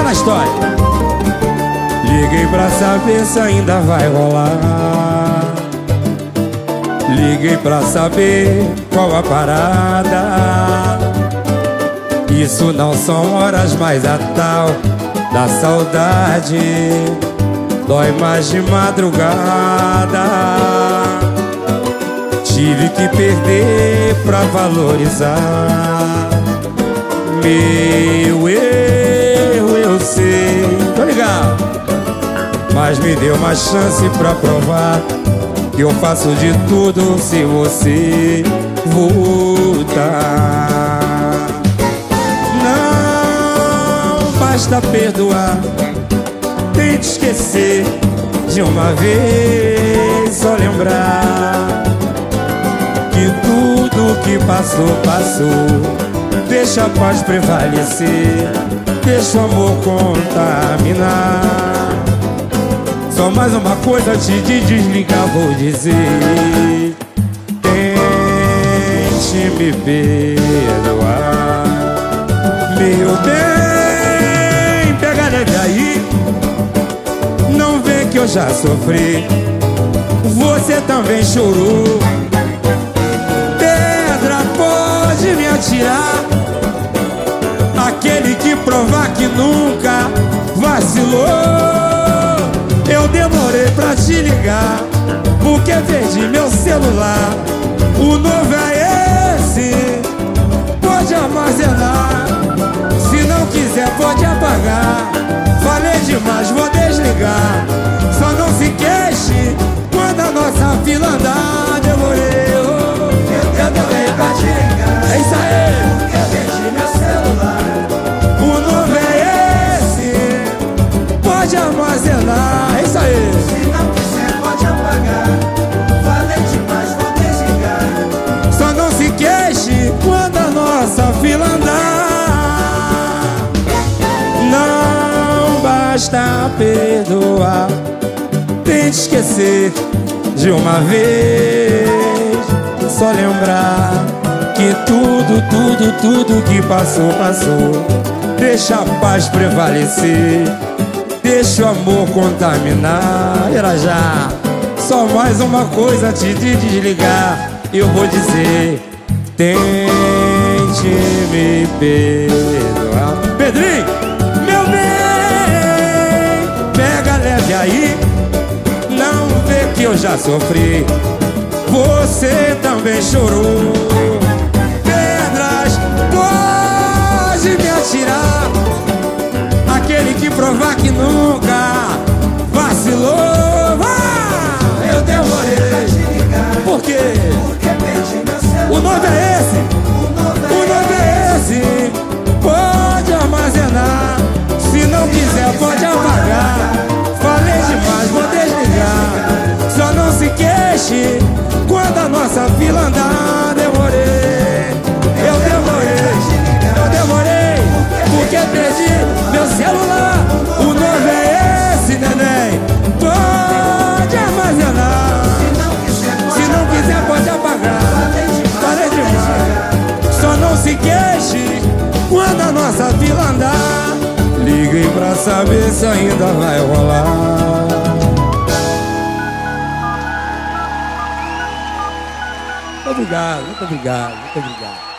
a história. Liguei pra saber se ainda vai rolar. Liguei pra saber qual a parada. Isso não são horas, mas a tal da saudade dói mais de madrugada. Tive que perder pra valorizar. Meu erro eu sei, tô ligado, mas me deu uma chance pra provar que eu faço de tudo se você voltar. Não basta perdoar, tente esquecer de uma vez, só lembrar que tudo que passou, passou. Deixa a paz prevalecer, deixa o amor contaminar. Só mais uma coisa antes de desligar vou dizer: tente me perdoar. Meu bem, pega leve aí, não vê que eu já sofri. Você também chorou. Pedra pode me atirar, aquele que provar que nunca vacilou. Eu demorei pra te ligar, porque perdi meu celular. O novo é esse, pode armazenar. Se não quiser pode apagar. Falei demais, vou desligar. Só não se queixe quando a nossa fila andar. Demorei, eu demorei pra te ligar. É isso aí, porque perdi meu celular. O novo é esse, pode armazenar. É isso aí. Se não quiser pode apagar. Falei demais, vou desligar. Só não se queixe quando a nossa fila andar. Não basta perdoar, tente esquecer de uma vez, só lembrar que tudo que passou, passou. Deixa a paz prevalecer, deixa o amor contaminar. Era já, só mais uma coisa antes de desligar. Eu vou dizer: tente me perdoar. Pedrinho, meu bem, pega leve aí, não vê que eu já sofri. Você também chorou. Pedras pode me atirar, aquele que provar que nunca vacilou. Eu demorei pra te ligar. Por quê? Porque perdi meu celular. O nome é esse, o nome é esse. Pode armazenar. Se não quiser pode apagar. Falei demais, vou desligar. Só não se queixe quando a nossa fila andar. Demorei, eu demorei, porque perdi meu celular. O novo é esse, neném, pode armazenar. Se não quiser pode apagar. Falei demais. Só não se queixe quando a nossa fila andar. Liguei pra saber se ainda vai rolar. Muito obrigado, muito obrigado, muito obrigado.